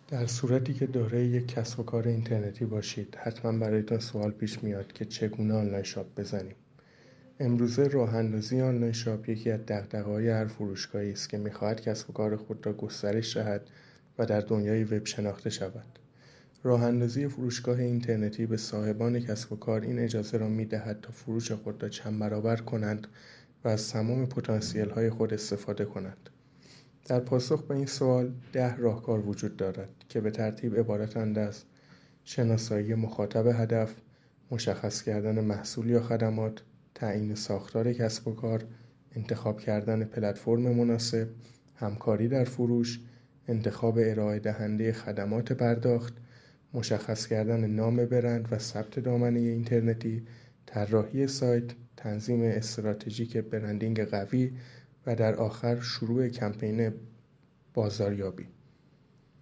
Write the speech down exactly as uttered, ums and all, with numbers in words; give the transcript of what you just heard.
در صورتی که دارای یک کسب و کار اینترنتی باشید، حتما برایتان سوال پیش میاد که چگونه آنلاین شاپ بزنیم. امروزه راه اندازی آنلاین شاپ یکی از دغدغه‌های هر فروشگاهی است که می‌خواهد کسب و کار خود را گسترش دهد و در دنیای وب شناخته شود. راه اندازی فروشگاه اینترنتی به صاحبان کسب و کار این اجازه را می‌دهد تا فروش خود را چند برابر کنند و از تمام پتانسیل‌های خود استفاده کنند. در پاسخ به این سوال ده راهکار وجود دارد که به ترتیب عبارتند از شناسایی مخاطب هدف، مشخص کردن محصول یا خدمات، تعیین ساختار کسب و کار، انتخاب کردن پلتفرم مناسب، همکاری در فروش، انتخاب ارائه دهنده خدمات پرداخت، مشخص کردن نام برند و ثبت دامنه اینترنتی، طراحی سایت، تنظیم استراتژیک برندینگ قوی و در آخر شروع کمپین بازاریابی.